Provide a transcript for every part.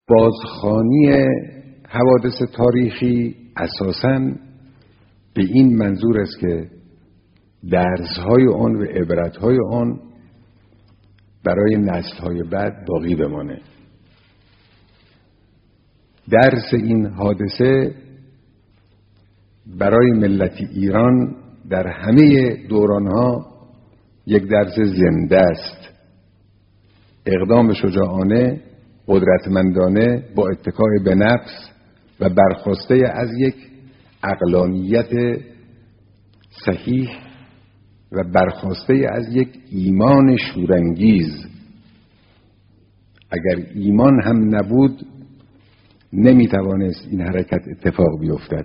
بازخوانی حوادث تاریخی اساساً به این منظور است که درس‌های آن و عبرت‌های آن برای نسل‌های بعد باقی بمانه. درس این حادثه برای ملت ایران در همه دوران‌ها یک درس زنده است. اقدام شجاعانه، قدرتمندانه، با اتکای به نفس و برخاسته از یک عقلانیت صحیح و برخاسته از یک ایمان شورانگیز. اگر ایمان هم نبود نمیتوانست این حرکت اتفاق بیفتد.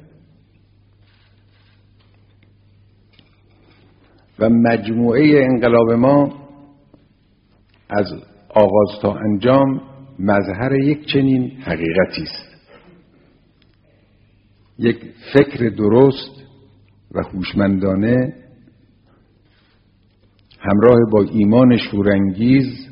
و مجموعه انقلاب ما از آغاز تا انجام مظهر یک چنین حقیقتی است. یک فکر درست و هوشمندانه همراه با ایمان شورانگیز،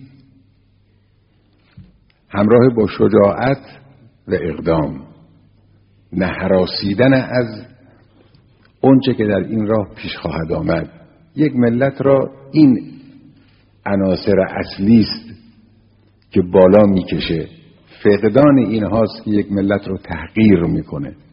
همراه با شجاعت و اقدام، نه هراسیدن از اونچه که در این راه پیش خواهد آمد. یک ملت را این عناصر اصلی است که بالا میکشه. فقدان این هاست که یک ملت رو تحقیر میکنه.